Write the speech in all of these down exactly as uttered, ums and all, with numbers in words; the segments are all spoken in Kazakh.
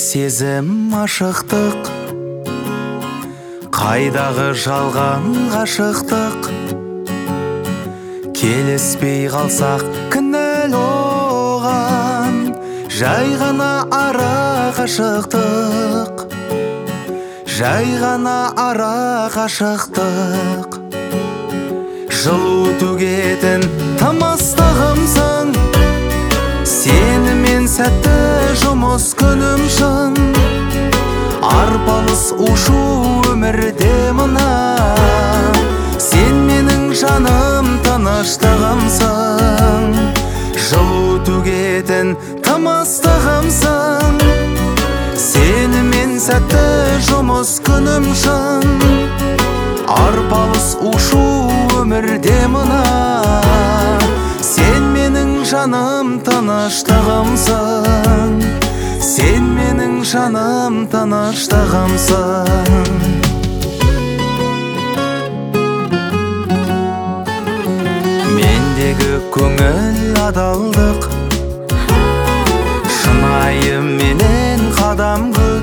сезім ашықтық, қайдағы жалған ғашықтық. Келіспей қалсақ кінәл оған, жай ғана ара ғашықтық, жай ғана ара ғашықтық. Жылу төгетін тамастығымсың, сенімен сәтті жұмыс күнім шын. Арпалыс ушу өмірде мына, сен менің жаным тыныштығымсың. Жылу төгетін тамастығымсың, сенімен сәтті жұмыс күнім шын. Арпалыс ушу өмірде мына, сен менің жаным тыныштығымсың. Сен менің жаным тыныштығымсың. Мендегі көңіл адалдық, шынайы менен қадам күт.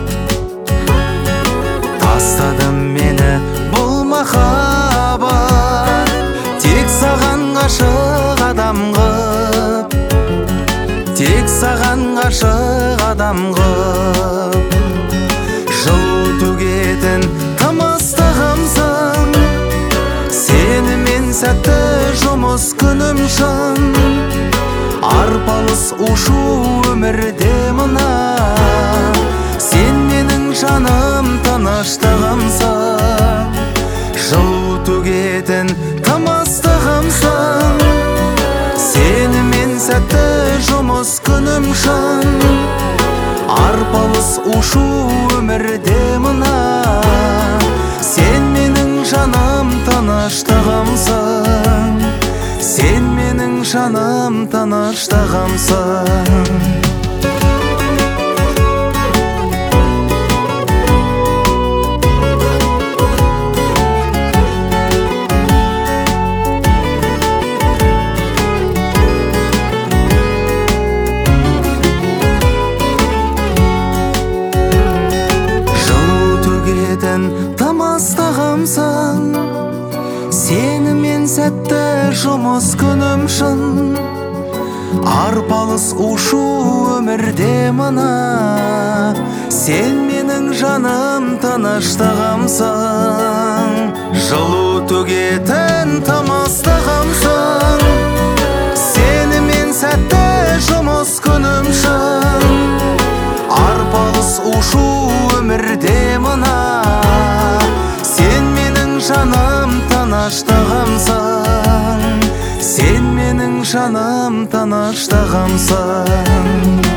Тастадым мені бұл махаббат, тек саған ғашық адам қып, тек саған ғашық адам қып. Жылу төгетін тамастығымсың, сенімен сәтті жұмыс күнім шын. Арпалыс ушу өмірде мына, сен менің жаным тыныштығымсың. Жылу төгетін тамастығымсың, сенімен сәтті жұмыс күнім шын. Арпалыс ушу өмірде мына, сен менің жаным тыныштығымсың. Сен менің жаным тыныштығымсың. Тамастығымсың, сенімен сәтті жұмыс күнім шын. Арпалыс ушу өмірде мына, сен менің жаным тыныштығымсың. Жылу төгетін тамастығымсың, сенімен сәтті жұмыс күнім шын. Арпалыс ушу өмірде мына, сен менің жаным тыныштығымсың. Сен менің жаным тыныштығымсың.